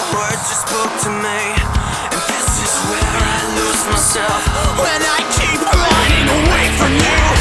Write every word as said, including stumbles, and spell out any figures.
words you spoke to me, and this is where I lose myself when I keep running away from you.